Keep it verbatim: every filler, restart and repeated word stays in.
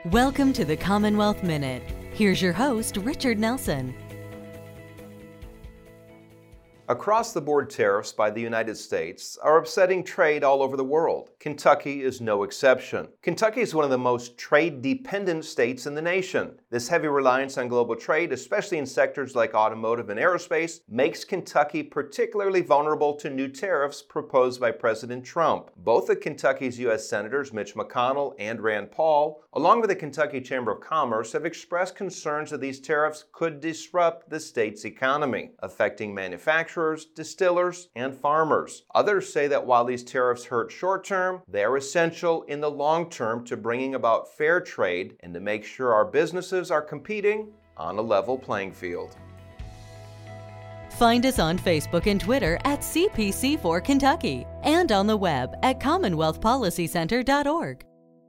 Welcome to the Commonwealth Minute. Here's your host, Richard Nelson. Across-the-board tariffs by the United States are upsetting trade all over the world. Kentucky is no exception. Kentucky is one of the most trade-dependent states in the nation. This heavy reliance on global trade, especially in sectors like automotive and aerospace, makes Kentucky particularly vulnerable to new tariffs proposed by President Trump. Both of Kentucky's U S Senators, Mitch McConnell and Rand Paul, along with the Kentucky Chamber of Commerce, have expressed concerns that these tariffs could disrupt the state's economy, affecting manufacturers, distillers, and farmers. Others say that while these tariffs hurt short-term, they are essential in the long term to bringing about fair trade and to make sure our businesses are competing on a level playing field. Find us on Facebook and Twitter at C P C four Kentucky and on the web at commonwealth policy center dot org.